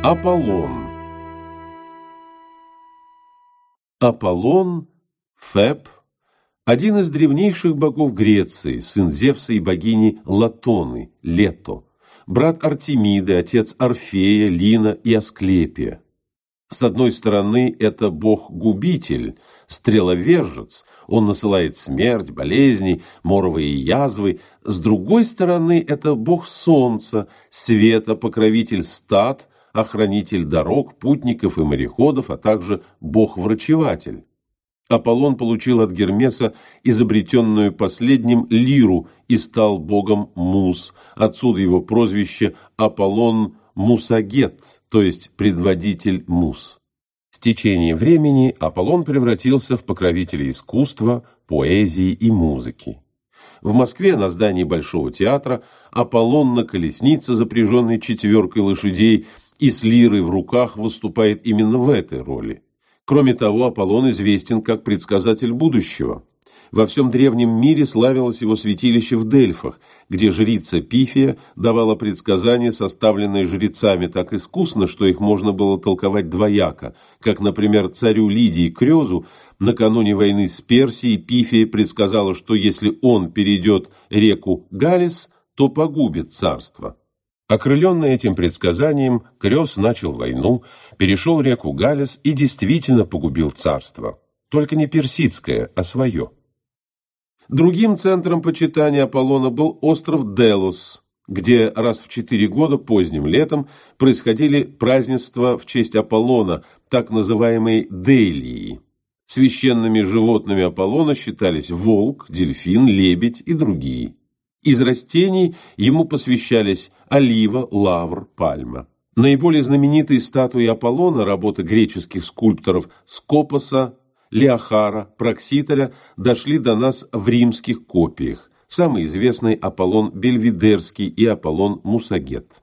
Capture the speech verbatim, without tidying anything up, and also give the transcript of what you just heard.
Аполлон. Аполлон, Феб, один из древнейших богов Греции, сын Зевса и богини Латоны, Лето, брат Артемиды, отец Орфея, Лина и Асклепия. С одной стороны, это бог-губитель, стреловержец, он насылает смерть, болезни, моровые язвы. С другой стороны, это бог солнца, света, покровитель стад, охранитель дорог, путников и мореходов, а также бог-врачеватель. Аполлон получил от Гермеса изобретенную последним лиру и стал богом муз, отсюда его прозвище Аполлон Мусагет, то есть предводитель муз. С течением времени Аполлон превратился в покровителя искусства, поэзии и музыки. В Москве на здании Большого театра Аполлон на колеснице, запряженной четверкой лошадей, и с лирой в руках выступает именно в этой роли. Кроме того, Аполлон известен как предсказатель будущего. Во всем древнем мире славилось его святилище в Дельфах, где жрица Пифия давала предсказания, составленные жрецами так искусно, что их можно было толковать двояко, как, например, царю Лидии Крёзу накануне войны с Персией Пифия предсказала, что если он перейдет реку Галис, то погубит царство. Окрыленный этим предсказанием, Крёз начал войну, перешел реку Галис и действительно погубил царство. Только не персидское, а свое. Другим центром почитания Аполлона был остров Делос, где раз в четыре года поздним летом происходили празднества в честь Аполлона, так называемые Делии. Священными животными Аполлона считались волк, дельфин, лебедь и другие. Из растений ему посвящались олива, лавр, пальма. Наиболее знаменитые статуи Аполлона, работы греческих скульпторов Скопоса, Леохара, Проксителя, дошли до нас в римских копиях. Самый известный Аполлон Бельведерский и Аполлон Мусагет.